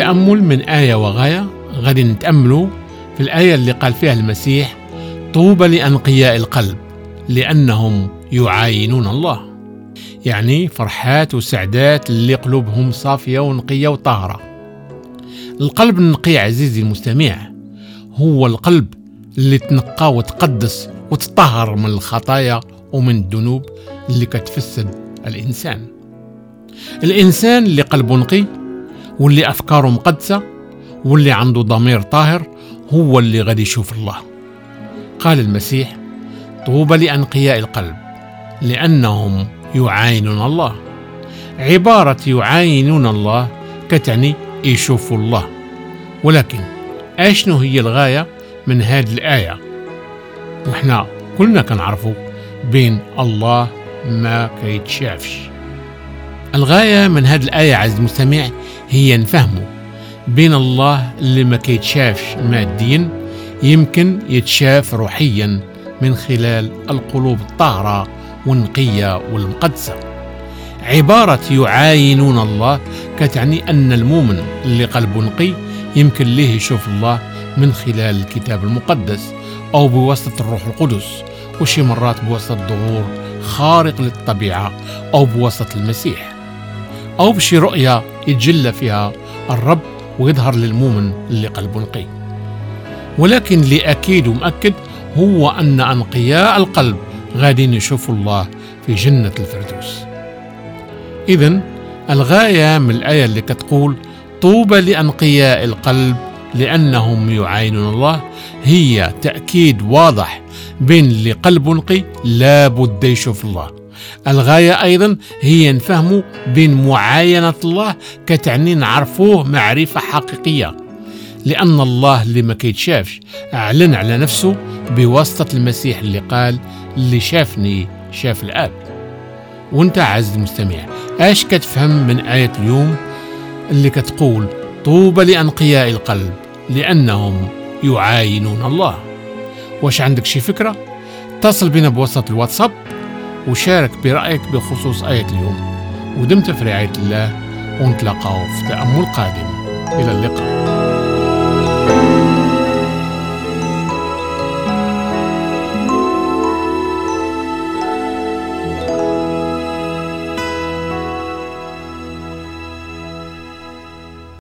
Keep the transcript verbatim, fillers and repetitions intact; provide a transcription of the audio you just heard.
تأمل من آية وغاية. غادي نتأملوا في الآية اللي قال فيها المسيح: طوبى لأنقياء القلب لأنهم يعاينون الله. يعني فرحات وسعدات اللي قلوبهم صافية ونقية وطاهرة. القلب النقي عزيزي المستمع هو القلب اللي تنقى وتقدس وتطهر من الخطايا ومن الذنوب اللي كتفسد الإنسان. الإنسان اللي قلبه نقي واللي أفكاره مقدسة واللي عنده ضمير طاهر هو اللي غادي يشوف الله. قال المسيح: طوبى لأنقياء القلب لأنهم يعاينون الله. عبارة يعاينون الله كتعني يشوفوا الله. ولكن أشنو هي الغاية من هذه الآية؟ وإحنا كلنا كنعرفوا بين الله ما كيتشافش. الغاية من هذه الآية عزيزي المستمع هي نفهموا بين الله اللي ما كيتشافش ماديا يمكن يتشاف روحيا من خلال القلوب الطاهرة والنقية والمقدسة. عبارة يعاينون الله كتعني أن المؤمن اللي قلبه نقي يمكن ليه يشوف الله من خلال الكتاب المقدس أو بواسطة الروح القدس، وشي مرات بواسطة ظهور خارق للطبيعة أو بواسطة المسيح، أو بشي رؤية يتجلى فيها الرب ويظهر للمؤمن اللي قلبه نقي. ولكن اللي أكيد ومأكد هو أن أنقياء القلب غادين يشوفوا الله في جنة الفردوس. إذن الغاية من الآية اللي كتقول طوبى لأنقياء القلب لأنهم يعاينون الله هي تأكيد واضح بين اللي قلبه نقي لابد يشوف الله. الغاية أيضا هي نفهموا بين معاينة الله كتعني نعرفوه معرفة حقيقية، لأن الله اللي ما كيتشافش أعلن على نفسه بواسطة المسيح اللي قال: اللي شافني شاف الآب. وانت عزيزي المستمع ايش كتفهم من آية اليوم اللي كتقول طوبى لأنقياء القلب لأنهم يعاينون الله؟ واش عندك شي فكرة؟ اتصل بنا بواسطة الواتساب وشارك برأيك بخصوص آية اليوم. ودمت في رعاية الله، ونتلاقاو في تأمل قادم. إلى اللقاء.